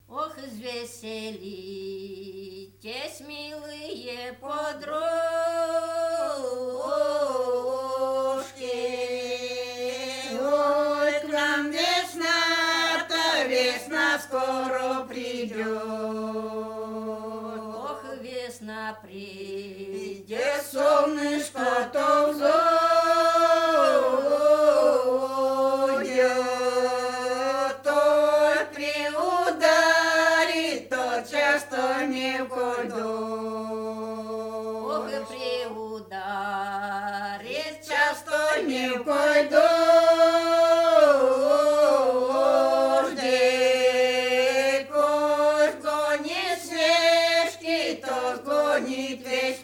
Ох, извеселитесь, милые подружки, Ой, к нам весна-то, весна скоро придет. ох, весна Придет солнышко, то взойдет, то приударит, то часто не входит. ох, и приударит, Часто не входит. Пусть гонит снежки, то сгонит весь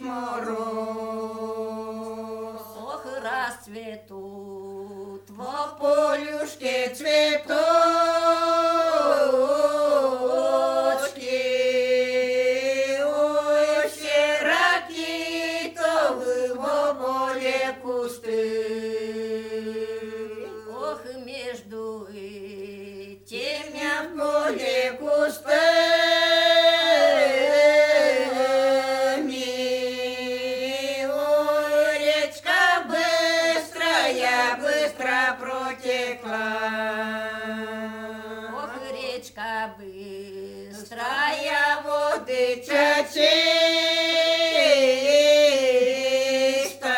мороз. ох, и расцветут По полюшке цветочки, ой, все раки, то в его поле кусты. ох, и между этими В поле кустами, ой, речка быстрая, быстро протекла. ох, и речка быстрая, Края воды чисто,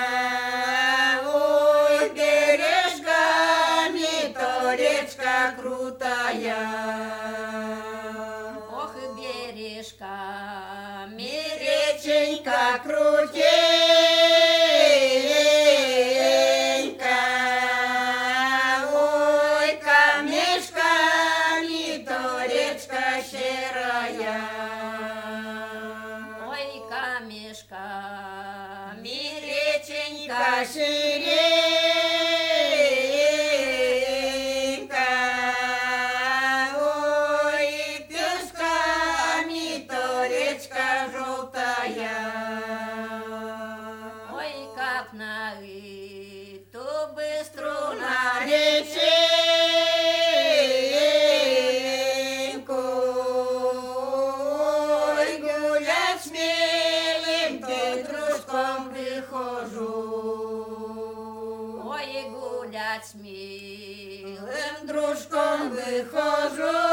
ой, бережками, то речка крутая. ох, и бережками Реченька крутенька, ой, камешками, то речка серая. ой, камешками Реченька серенька, ой, песками, то речка желтая. ой, как на эту быструю На реченьку, ой, гулять смелым, то дружком прихожу. ой, гулять смелым Дружком выхожу.